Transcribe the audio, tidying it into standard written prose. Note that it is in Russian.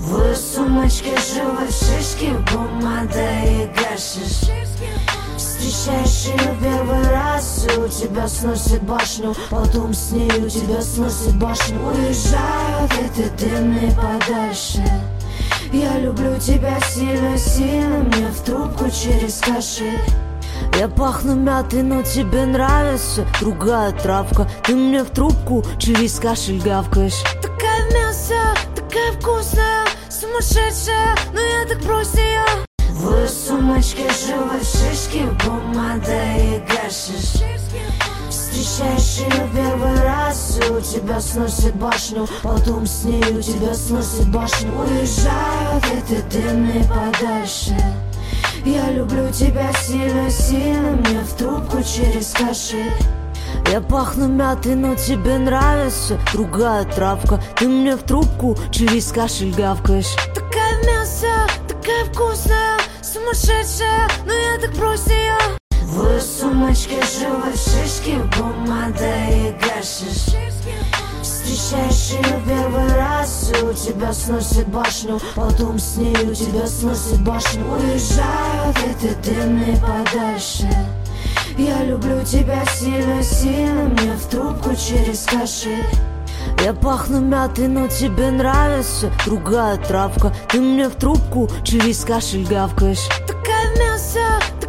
В сумочке живы шишки, помада и гашиш. Встречаешь ее первый раз, и у тебя сносит башню. Потом с ней у тебя сносит башню. Уезжают эти дымные подальше. Я люблю тебя сильно-сильно, мне в трубку через кашель. Я пахну мятой, но тебе нравится другая травка. Ты мне в трубку через кашель гавкаешь. Такая мясо, такая вкусная, сумасшедшая, но я так просто я. В сумочке живы шишки, помада и гашиш. Встречаешь ее первый раз, и у тебя сносит башню. Потом с ней у тебя сносит башню. Уезжают эти дымные подальше. Я люблю тебя сильно-сильно, мне в трубку через кашель. Я пахну мятой, но тебе нравится другая травка. Ты мне в трубку через кашель гавкаешь. Такая мясо, такая вкусная, сумасшедшая, но я так просто я. В сумочке живы шишки, помада и гашиш. Встречаешь ее первый раз, и у тебя сносит башню. Потом с ней у тебя сносит башню. Уезжают эти дымные подальше. Я люблю тебя сильно-сильно, мне в трубку через кашель. Я пахну мятой, но тебе нравится другая травка. Ты мне в трубку через кашель гавкаешь. Такая мясо,